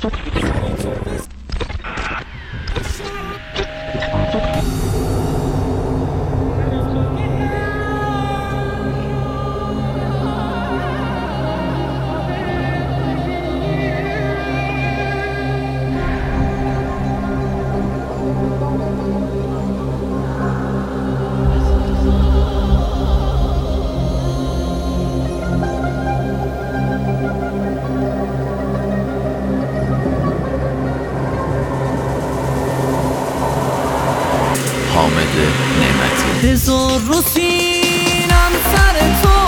حامد نعمتی. بذار رو سینم سر تو،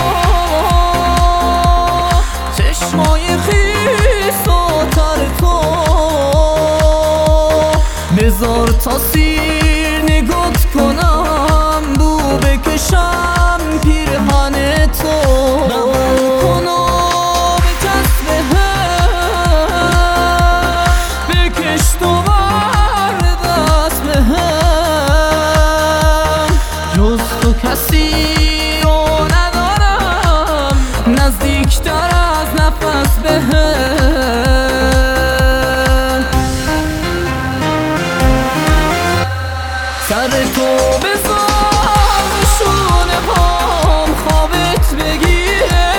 چشمای خیس و تر تو، بذار تا سیر نگات کنم، بو بکشم پیرهن تو، قبول کن و به جذب هم بکش تو بر دست به هم، جز تو کسی رو ندارم نزدیکتر از نفس به هم. سر تو بذار به شونه هام خوابت بگیره،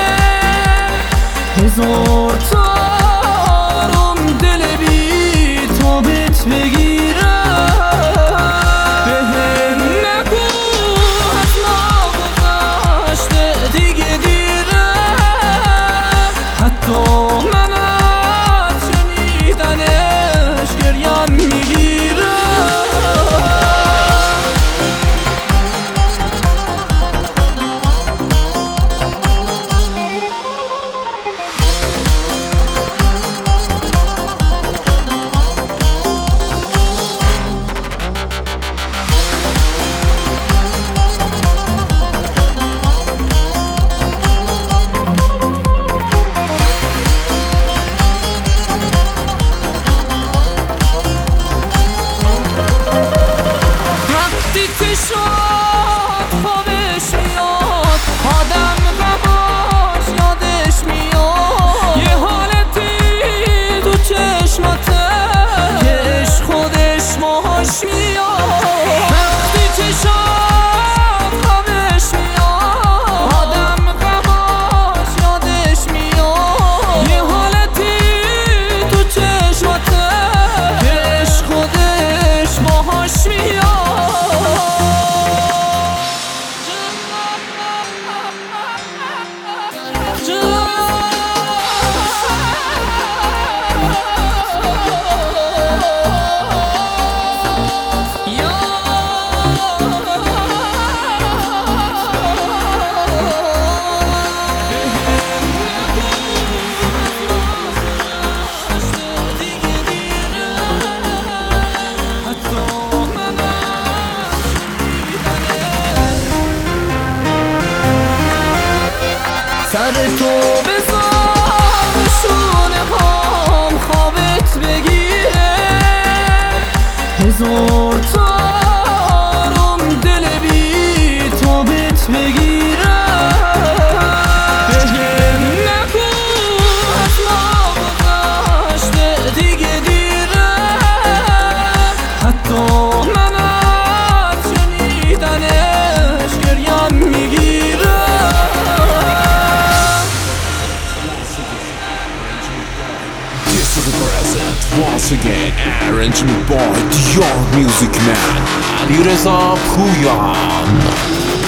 هزار تا آروم دل بی تابت بگیره، بهم نگو از ما گذشته دیگه دیره، حتی من از شنیدنش گریم میگیره. سر تو بذار به شونه هام خوابت بگیره، هزار تا آروم دل بی تابت بگیره، بهم نگو از ما گذشته دیگه دیره، حتی من از شنیدنش گریم میگیره. Once again, arrangement by Dior Music Man, علیرضا پویان.